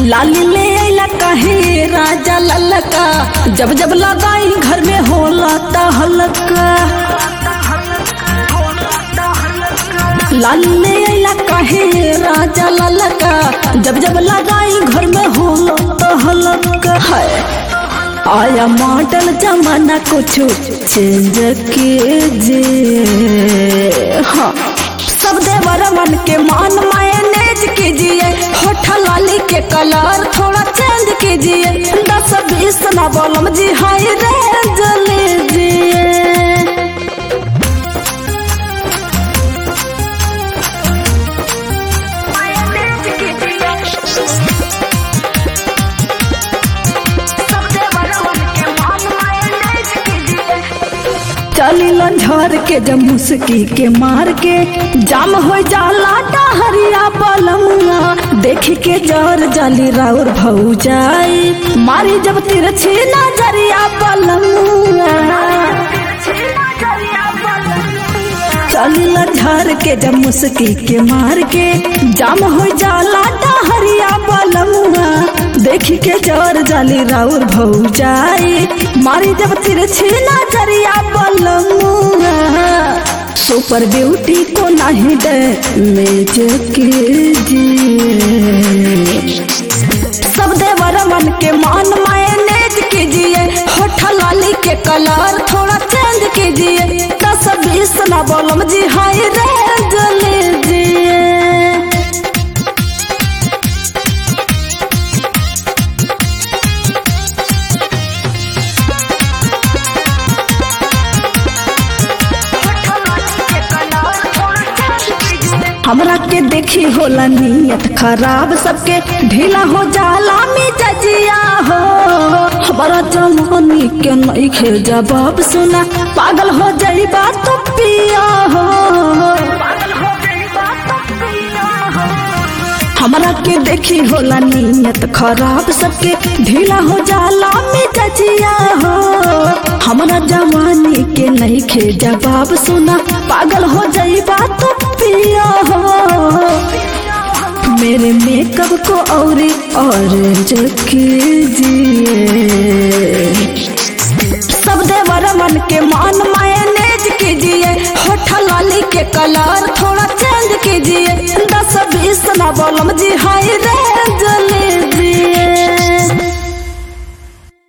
लाली ले आइला काहे राजा ललका, जब जब लगाई घर में होला हल्का। लाली ले आइला काहे राजा ललका, जब जब लगाई घर में होला हल्का। आया मॉडल जमाना कुछ चेंज कीजिए। हाँ, सब देवर मन के मान मैनेज कीजिए। होठ लाली के कलर थोड़ा चेंज कीजिए। 10-20 ना बोलम जी, हाई रेंज लीजिए। चली लंझर के जब मुस्की के मार के, जाम हो जाला डहरिया बलमुआ। देख के जर जाली राउर भौजाई, मारी जब तिरछी नजरिया बलमुआ। चली लंझर के जब मुस्की के मार के, जाम हो जाला डहरिया बलमुआ। देख के जर जाली राउर भौजाई, मारी जब तिरछी नजरिया बलमुआ। सुपर ब्यूटी को नहीं डैमेज कीजिए। सब देवर मन के मान मैनेज कीजिए। होठ लाली के कलर थोड़ा चेंज कीजिए। 10-20 ना बोलम जी, हाई रेंज लीजिए। हमरा के देखी होला नियत खराब, सबके ढीला हो जाला मिजाजिया हो। हमारा जवानी के नहीं खे जवाब सुना, पागल हो जाई बात तो पिया हो। हमरा के देखी होला नियत खराब, सबके ढीला हो जाला मिजाजिया हो। हमरा जवानी के नहीं खे जवाब सुना, पागल हो जाई बात तो पिया हो। मेरे मेकअप को और ऑरेंज कीजिए। सब देवर मन के मान मैनेज कीजिए। होठ लाली के कलर थोड़ा चेंज कीजिए। 10-20 ना बोलम जी, हाई रेंज